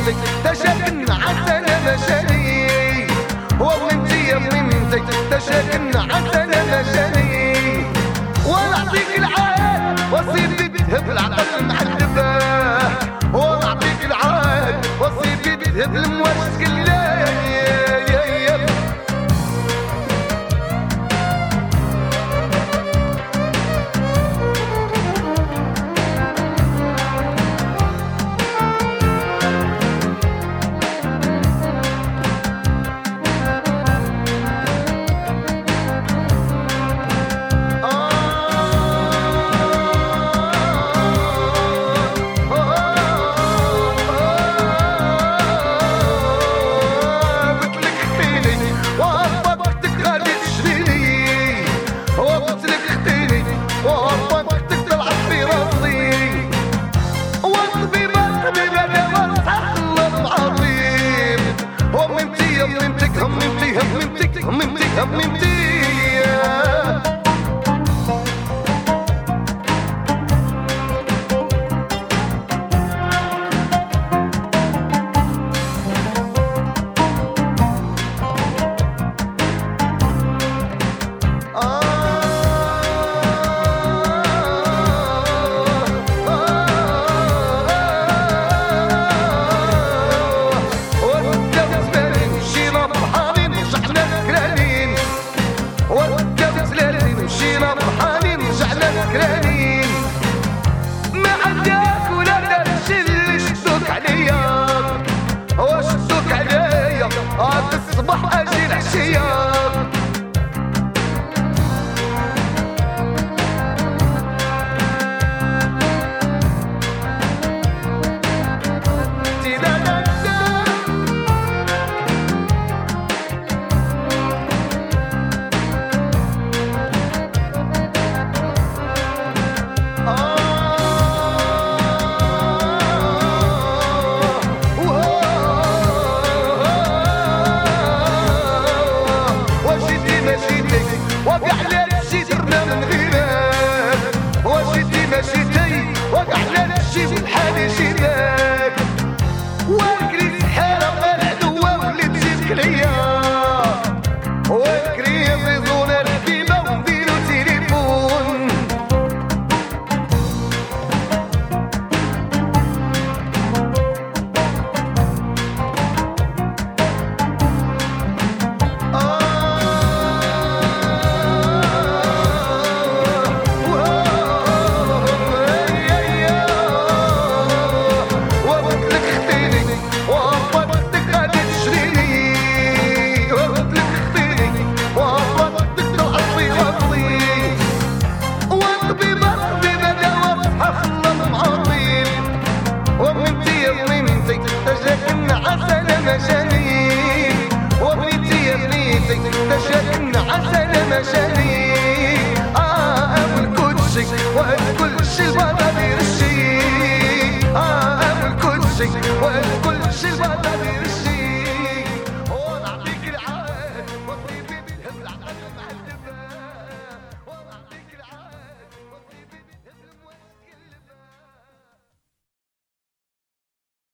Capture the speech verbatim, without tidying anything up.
بنيتي تشاكن عسل مشاني وبنتي يا بنيتي تشاكن عسل مشاني ونعطيك العاد وصيتي تهب العقل محدبه ونعطيك العاد وصيتي تهب المواشك الليل هممتي هممتي هممتي هممتي تصبح اجي العشيه وقع للشي درنا من غيرك وجيتي مشيتي وقع للشي في الحال جيناك والكري سحارة العدوة واللي تجيك ليا والكري يزيزونا الحكيمة ونديرو تليفون تشاكن عسل مشاني وبنيتي يا بنيتي تشاكن عسل مشاني اه ابو الكوتشي وكل شي البطل يرشي اه ابو الكوتشي وكل شي البطل يرشي